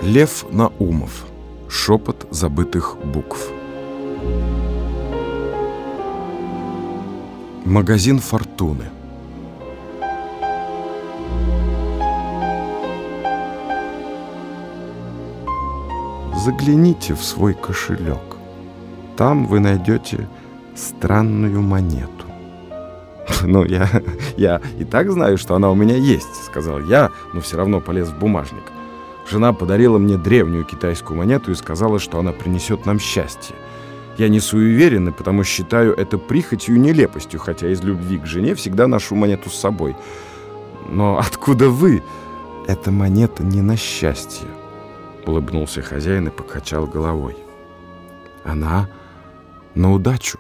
Лев Наумов. Шепот забытых букв. Магазин фортуны. Загляните в свой кошелек. Там вы найдете странную монету. «Ну, я и так знаю, что она у меня есть», — сказал я, но все равно полез в бумажник. Жена подарила мне древнюю китайскую монету и сказала, что она принесет нам счастье. Я не суеверен, потому считаю это прихотью и нелепостью, хотя из любви к жене всегда ношу монету с собой. Но откуда вы? Эта монета не на счастье, — улыбнулся хозяин и покачал головой. Она на удачу.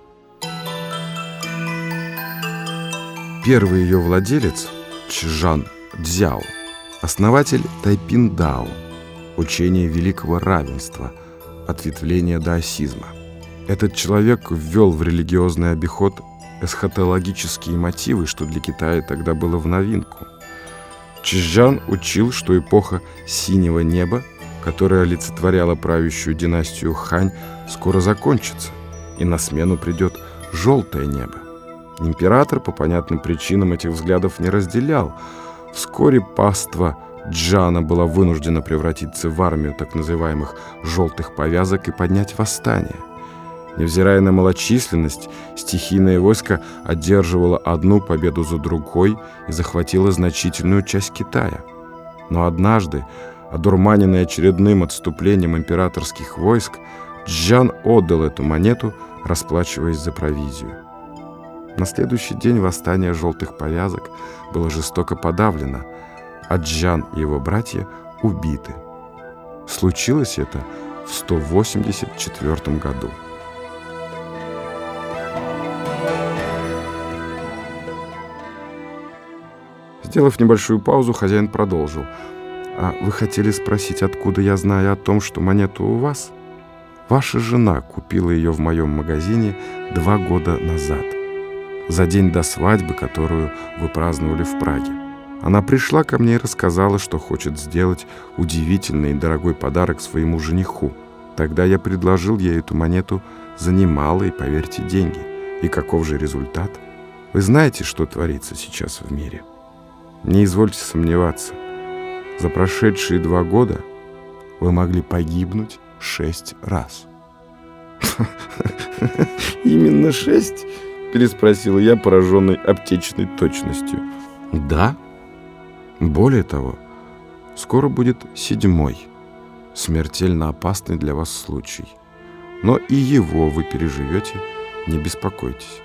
Первый ее владелец — Чжан Цзяо, основатель Тайпиндао, учения великого равенства, ответвления даосизма. Этот человек ввел в религиозный обиход эсхатологические мотивы, что для Китая тогда было в новинку. Чжан учил, что эпоха синего неба, которая олицетворяла правящую династию Хань, скоро закончится, и на смену придет желтое небо. Император по понятным причинам этих взглядов не разделял. Вскоре паства Джана была вынуждена превратиться в армию так называемых «желтых повязок» и поднять восстание. Невзирая на малочисленность, стихийное войско одерживало одну победу за другой и захватило значительную часть Китая. Но однажды, одурманенный очередным отступлением императорских войск, Чжан отдал эту монету, расплачиваясь за провизию. На следующий день восстание желтых повязок было жестоко подавлено, а Чжан и его братья убиты. Случилось это в 184 году. Сделав небольшую паузу, хозяин продолжил. «А вы хотели спросить, откуда я знаю о том, что монета у вас? Ваша жена купила ее в моем магазине 2 года назад, за день до свадьбы, которую вы праздновали в Праге. Она пришла ко мне и рассказала, что хочет сделать удивительный и дорогой подарок своему жениху. Тогда я предложил ей эту монету за немалые, поверьте, деньги. И каков же результат? Вы знаете, что творится сейчас в мире? Не извольте сомневаться. За прошедшие 2 года вы могли погибнуть 6 раз». «Именно 6?» — переспросил я, пораженный аптечной точностью. «Да. Более того, скоро будет 7-й, смертельно опасный для вас случай. Но и его вы переживете, не беспокойтесь».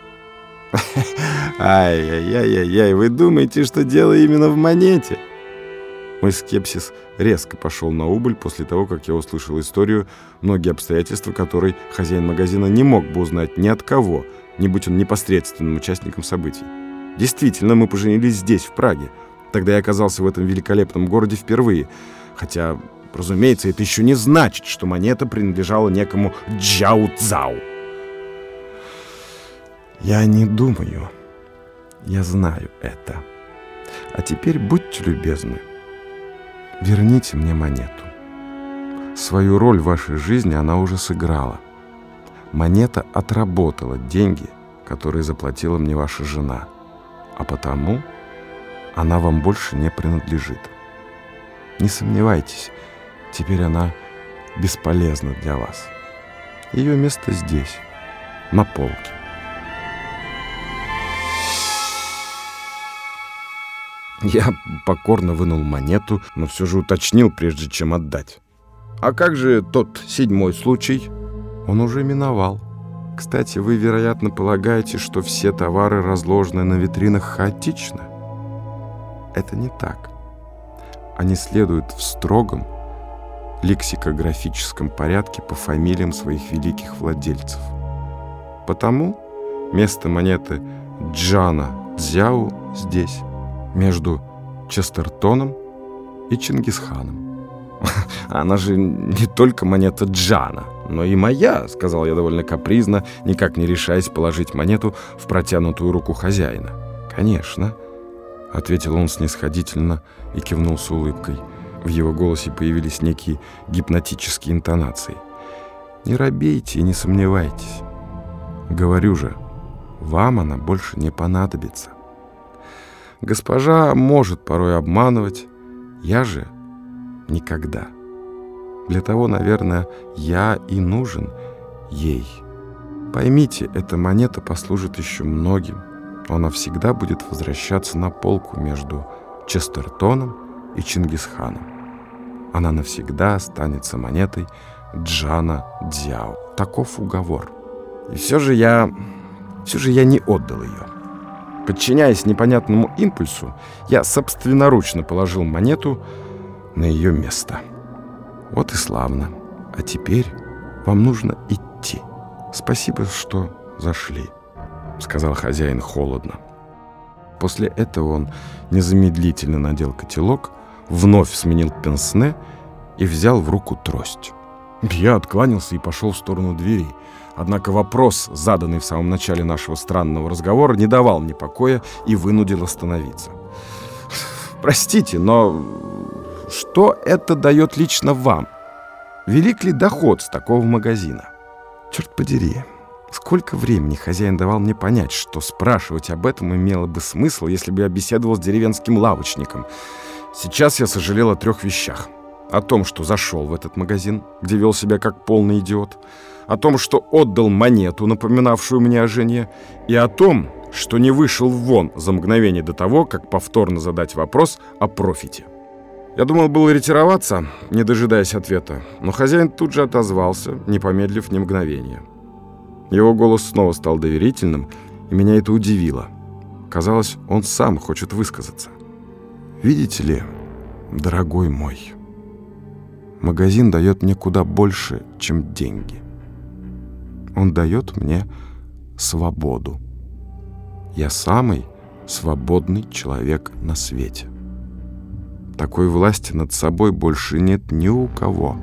«Ай-яй-яй-яй, вы думаете, что дело именно в монете?» Мой скепсис резко пошел на убыль после того, как я услышал историю, многие обстоятельства которой хозяин магазина не мог бы узнать ни от кого, не будь он непосредственным участником событий. Действительно, мы поженились здесь, в Праге. Тогда я оказался в этом великолепном городе впервые. Хотя, разумеется, это еще не значит, что монета принадлежала некому Джао Цзао. Я не думаю. Я знаю это. А теперь будьте любезны. Верните мне монету. Свою роль в вашей жизни она уже сыграла. Монета отработала деньги, которые заплатила мне ваша жена, а потому она вам больше не принадлежит. Не сомневайтесь, теперь она бесполезна для вас. Ее место здесь, на полке». Я покорно вынул монету, но все же уточнил, прежде чем отдать. «А как же тот 7-й случай?» «Он уже миновал. Кстати, вы, вероятно, полагаете, что все товары разложены на витринах хаотично. Это не так. Они следуют в строгом лексикографическом порядке по фамилиям своих великих владельцев. Потому место монеты Чжана Цзяо здесь, между Честертоном и Чингисханом». «Она же не только монета Джана, но и моя», — сказал я довольно капризно, никак не решаясь положить монету в протянутую руку хозяина. «Конечно», — ответил он снисходительно и кивнул с улыбкой. В его голосе появились некие гипнотические интонации. «Не робейте и не сомневайтесь. Говорю же, вам она больше не понадобится. Госпожа может порой обманывать, я же никогда. Для того, наверное, я и нужен ей. Поймите, эта монета послужит еще многим. Она всегда будет возвращаться на полку между Честертоном и Чингисханом. Она навсегда останется монетой Джана Дзяо. Таков уговор. И все же я не отдал ее. Подчиняясь непонятному импульсу, я собственноручно положил монету на ее место. Вот и славно. А теперь вам нужно идти. Спасибо, что зашли, сказал хозяин холодно. После этого он незамедлительно надел котелок, вновь сменил пенсне и взял в руку трость. Я откланялся и пошел в сторону двери. Однако вопрос, заданный в самом начале нашего странного разговора, не давал мне покоя и вынудил остановиться. «Простите, но что это дает лично вам? Велик ли доход с такого магазина?» Черт подери, сколько времени хозяин давал мне понять, что спрашивать об этом имело бы смысл, если бы я беседовал с деревенским лавочником. Сейчас я сожалел о 3 вещах. О том, что зашел в этот магазин, где вел себя как полный идиот, о том, что отдал монету, напоминавшую мне о жене, и о том, что не вышел вон за мгновение до того, как повторно задать вопрос о профите. Я думал было ретироваться, не дожидаясь ответа, но хозяин тут же отозвался, не помедлив ни мгновения. Его голос снова стал доверительным, и меня это удивило. Казалось, он сам хочет высказаться. «Видите ли, дорогой мой, магазин дает мне куда больше, чем деньги. Он дает мне свободу. Я самый свободный человек на свете. Такой власти над собой больше нет ни у кого.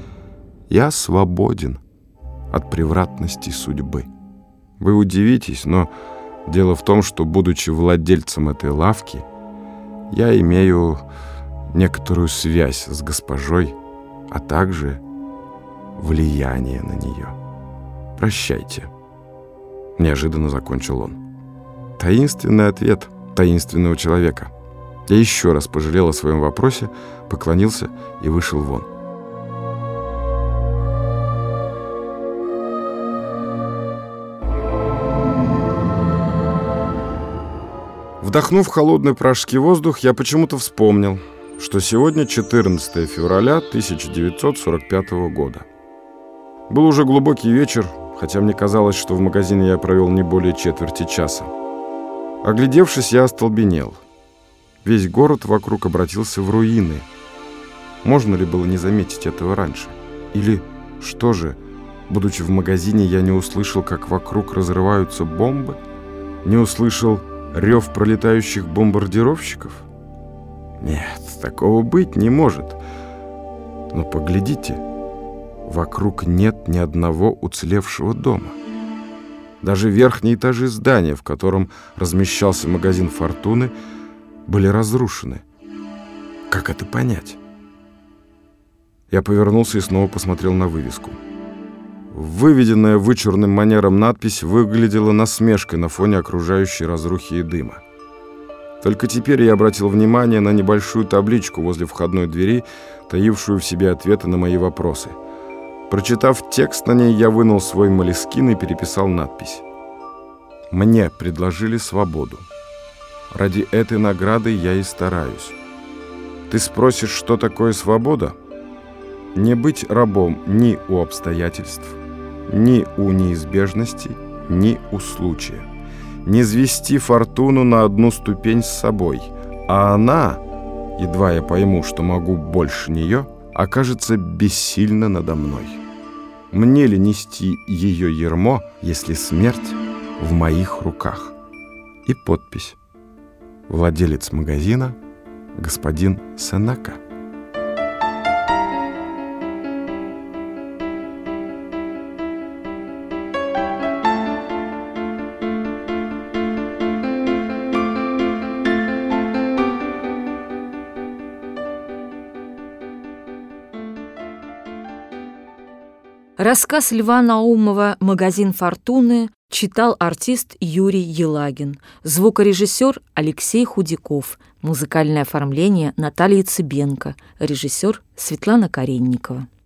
Я свободен от превратностей судьбы. Вы удивитесь, но дело в том, что, будучи владельцем этой лавки, я имею некоторую связь с госпожой, а также влияние на нее. Прощайте», — неожиданно закончил он. Таинственный ответ таинственного человека. Я еще раз пожалел о своем вопросе, поклонился и вышел вон. Вдохнув холодный пражский воздух, я почему-то вспомнил, что сегодня 14 февраля 1945 года. Был уже глубокий вечер, хотя мне казалось, что в магазине я провел не более четверти часа. Оглядевшись, я остолбенел. Весь город вокруг обратился в руины. Можно ли было не заметить этого раньше? Или, что же, будучи в магазине, я не услышал, как вокруг разрываются бомбы? Не услышал рев пролетающих бомбардировщиков? Нет, такого быть не может. Но поглядите, вокруг нет ни одного уцелевшего дома. Даже верхние этажи здания, в котором размещался магазин «Фортуны», были разрушены. Как это понять? Я повернулся и снова посмотрел на вывеску. Выведенная вычурным манером надпись выглядела насмешкой на фоне окружающей разрухи и дыма. Только теперь я обратил внимание на небольшую табличку возле входной двери, таившую в себе ответы на мои вопросы. Прочитав текст на ней, я вынул свой молескин и переписал надпись. «Мне предложили свободу. Ради этой награды я и стараюсь. Ты спросишь, что такое свобода? Не быть рабом ни у обстоятельств, ни у неизбежностей, ни у случая. Не звести фортуну на одну ступень с собой, а она, едва я пойму, что могу больше нее, окажется бессильна надо мной. Мне ли нести ее ярмо, если смерть в моих руках?» И подпись: «Владелец магазина господин Сенака». Рассказ Льва Наумова «Магазин фортуны» читал артист Юрий Елагин, звукорежиссер Алексей Худяков, музыкальное оформление Наталья Цыбенко, режиссер Светлана Каренникова.